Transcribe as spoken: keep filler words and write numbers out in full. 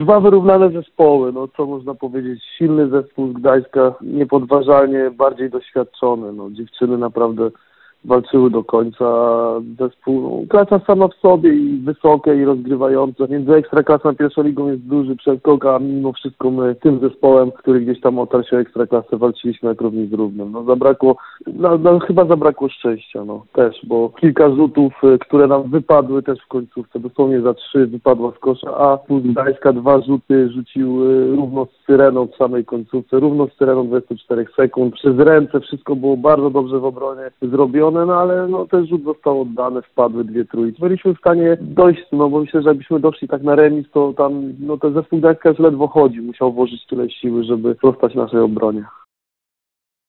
Dwa wyrównane zespoły, no co można powiedzieć, silny zespół z Gdańska, niepodważalnie bardziej doświadczony, no dziewczyny naprawdę walczyły do końca, zespół, no, klasa sama w sobie i wysokie i rozgrywające, między Ekstraklasą a pierwszą ligą jest duży przeskok, a mimo wszystko my tym zespołem, który gdzieś tam otarł się Ekstraklasę, walczyliśmy jak równi z równym, no zabrakło, no, no chyba zabrakło szczęścia, no też, bo kilka rzutów, które nam wypadły też w końcówce, dosłownie za trzy wypadła z kosza, a Puls Gdańska dwa rzuty rzucił równo z Syreną w samej końcówce, równo z Syreną dwadzieścia cztery sekund, przez ręce, wszystko było bardzo dobrze w obronie zrobione, no ale no, ten rzut został oddany, wpadły dwie trójki. Byliśmy w stanie dojść, no bo myślę, że jakbyśmy doszli tak na remis, to tam, no ten zespół Gdańska już ledwo chodzi, musiał włożyć tyle siły, żeby zostać naszej obronie.